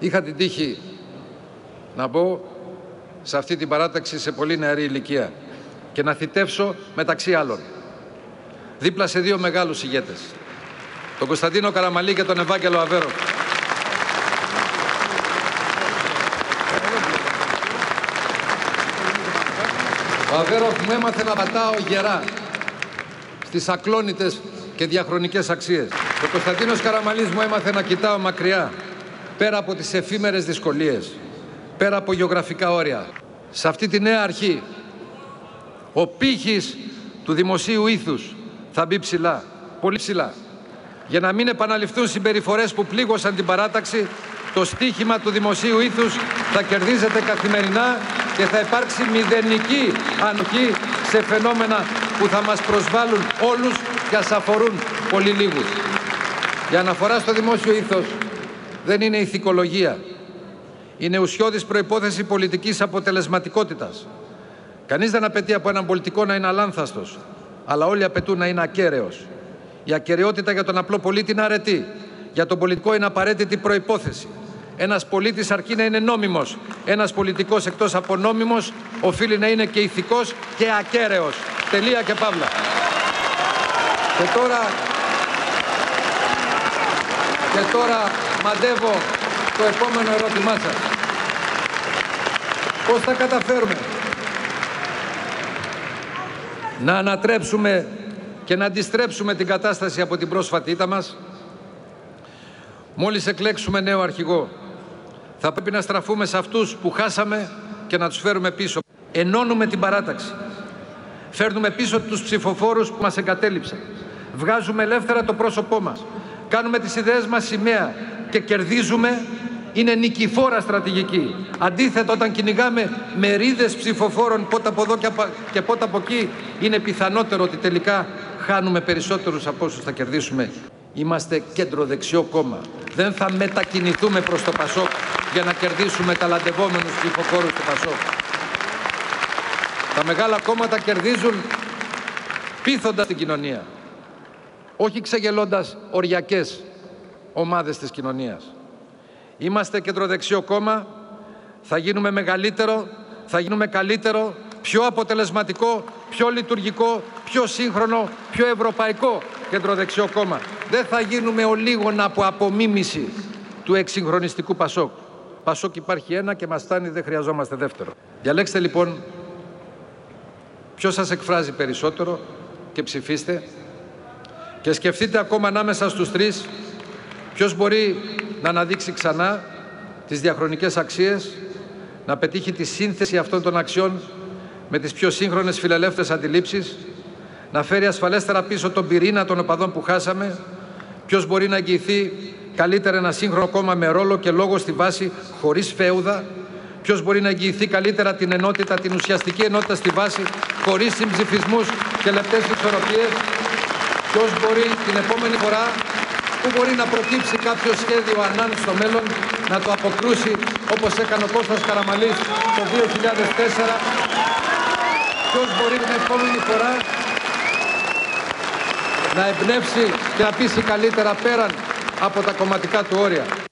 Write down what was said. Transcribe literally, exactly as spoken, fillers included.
Είχα την τύχη να μπω σε αυτή την παράταξη σε πολύ νεαρή ηλικία και να θητεύσω μεταξύ άλλων δίπλα σε δύο μεγάλους ηγέτες, τον Κωνσταντίνο Καραμαλή και τον Ευάγγελο Αβέρο. Ο Αβέροφ μου έμαθε να πατάω γερά στις ακλόνητες και διαχρονικές αξίες. Ο Κωνσταντίνος Καραμαλής μου έμαθε να κοιτάω μακριά, πέρα από τις εφήμερες δυσκολίες, πέρα από γεωγραφικά όρια. Σε αυτή τη νέα αρχή, ο πύχης του δημοσίου ήθους θα μπει ψηλά, πολύ ψηλά. Για να μην επαναληφθούν συμπεριφορές που πλήγωσαν την παράταξη, το στίχημα του δημοσίου ήθους θα κερδίζεται καθημερινά και θα υπάρξει μηδενική ανοχή σε φαινόμενα που θα μας προσβάλλουν όλους και ας αφορούν πολύ λίγους. Η αναφορά στο δημόσιο ήθος δεν είναι ηθικολογία. Είναι ουσιώδης προϋπόθεση πολιτικής αποτελεσματικότητας. Κανείς δεν απαιτεί από έναν πολιτικό να είναι αλάνθαστος, αλλά όλοι απαιτούν να είναι ακέραιος. Η ακεραιότητα για τον απλό πολίτη είναι αρετή. Για τον πολιτικό είναι απαραίτητη προϋπόθεση. Ένας πολίτης αρκεί να είναι νόμιμος. Ένας πολιτικός εκτός από νόμιμος οφείλει να είναι και ηθικός και ακέραιος. Τελεία και παύλα. Και τώρα, και τώρα μαντεύω το επόμενο ερώτημά σας. Πώς θα καταφέρουμε να ανατρέψουμε και να αντιστρέψουμε την κατάσταση από την πρόσφατη ήττα μας? Μόλις εκλέξουμε νέο αρχηγό, θα πρέπει να στραφούμε σε αυτούς που χάσαμε και να τους φέρουμε πίσω. Ενώνουμε την παράταξη. Φέρνουμε πίσω τους ψηφοφόρους που μας εγκατέλειψαν. Βγάζουμε ελεύθερα το πρόσωπό μας. Κάνουμε τις ιδέες μας σημαία και κερδίζουμε. Είναι νικηφόρα στρατηγική. Αντίθετα, όταν κυνηγάμε μερίδες ψηφοφόρων πότε από εδώ και πότε από εκεί, είναι πιθανότερο ότι τελικά χάνουμε περισσότερους από όσους θα κερδίσουμε. Είμαστε κέντρο-δεξιό κόμμα. Δεν θα μετακινηθούμε προς το Πασόκ για να κερδίσουμε ταλαντευόμενους ψηφοφόρους του Πασόκ. Τα μεγάλα κόμματα κερδίζουν πείθοντας την κοινωνία, όχι ξεγελώντας οριακές ομάδες της κοινωνίας. Είμαστε κεντροδεξιό κόμμα, θα γίνουμε μεγαλύτερο, θα γίνουμε καλύτερο, πιο αποτελεσματικό, πιο λειτουργικό, πιο σύγχρονο, πιο ευρωπαϊκό κεντροδεξιό κόμμα. Δεν θα γίνουμε ολίγων από απομίμηση του εξυγχρονιστικού Πασόκ. Πασόκ υπάρχει ένα και μας φτάνει, δεν χρειαζόμαστε δεύτερο. Διαλέξτε λοιπόν ποιος σας εκφράζει περισσότερο και ψηφίστε και σκεφτείτε ακόμα ανάμεσα στους τρεις ποιος μπορεί να αναδείξει ξανά τις διαχρονικές αξίες, να πετύχει τη σύνθεση αυτών των αξιών με τις πιο σύγχρονες φιλελεύθερες αντιλήψεις, να φέρει ασφαλέστερα πίσω τον πυρήνα των οπαδών που χάσαμε, ποιος μπορεί να εγγυηθεί καλύτερα ένα σύγχρονο κόμμα με ρόλο και λόγο στη βάση χωρίς φέουδα, ποιος μπορεί να εγγυηθεί καλύτερα την ενότητα, την ουσιαστική ενότητα στη βάση, χωρίς συμψηφισμούς και λεπτές ισορροπίες, ποιος μπορεί την επόμενη φορά που μπορεί να προκύψει κάποιο σχέδιο ανάν στο μέλλον να το αποκρούσει όπως έκανε ο Κώστας Καραμαλής το δύο χιλιάδες τέσσερα. Ποιος μπορεί την επόμενη φορά να εμπνεύσει και να πείσει καλύτερα πέραν από τα κομματικά του όρια.